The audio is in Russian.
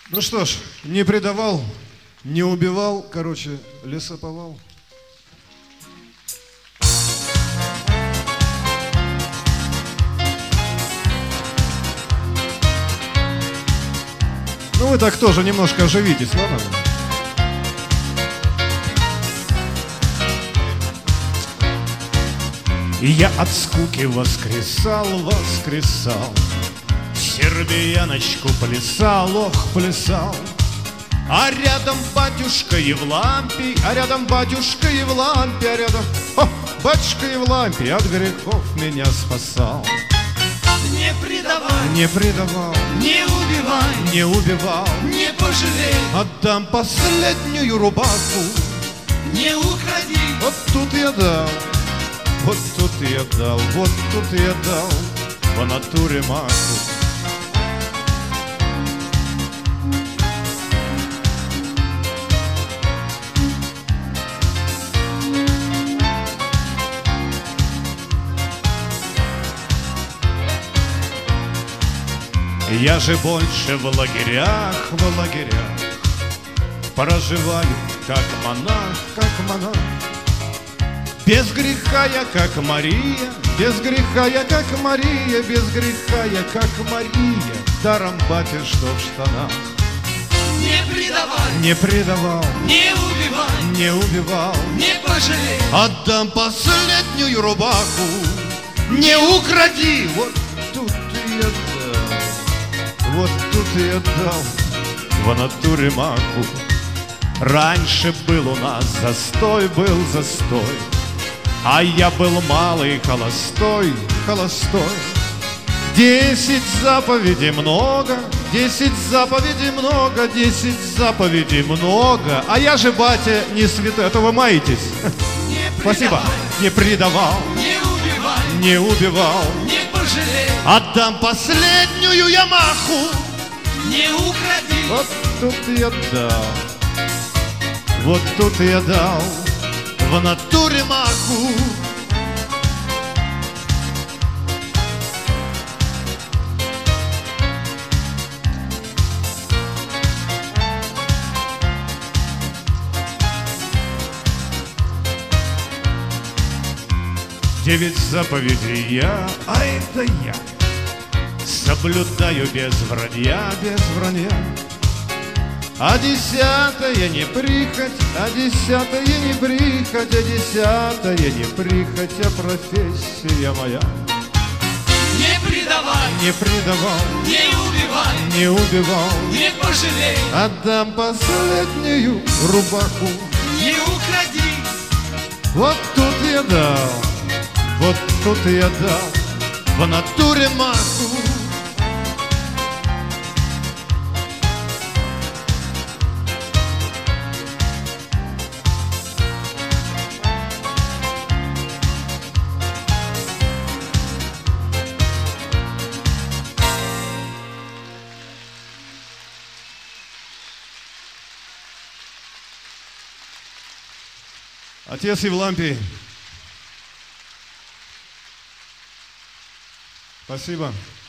Ну что ж, не предавал, не убивал, короче, лесоповал. Ну вы так тоже немножко оживитесь, ладно? И я от скуки воскресал, сербияночку плясал, ох, плясал. А рядом батюшка Евлампий, а рядом батюшка Евлампий, а рядом батюшка Евлампий от грехов меня спасал. Не предавай, не предавал, не убивай, не убивал, не пожалей, отдам последнюю рубаху, не укради. Вот тут я дал, вот тут я дал, вот тут я дал по натуре маху. Я же больше в лагерях проживаю, как монах. Без греха я, как Мария, без греха я, как Мария, без греха я, как Мария, даром батя, что в штанах. Не предавай, не предавал, не убивай, не убивал, не пожалей, отдам последнюю рубаху, не укради. Вот тут я дал, вот тут я дал в натуре маху. Раньше был у нас застой, а я был малый, холостой. 10 заповедей много, 10 заповедей много, 10 заповедей много. А я же, батя, не святой, а то вы маетесь. Спасибо. Не предавал, не убивал, не пожалей, отдам последнюю Ямаху, не укради. Вот тут я дал, вот тут я дал в натуре маху. Девять заповедей я, а это я, соблюдаю без вранья. А 10-я не прихоть, а 10-я не прихоть, а 10-я не прихоть, а профессия моя. Не предавай, не предавал, не убивал, не пожалей, отдам последнюю рубаху, не укради. Вот тут я дал, вот тут я дал в натуре маху. Отец Евлампий, спасибо.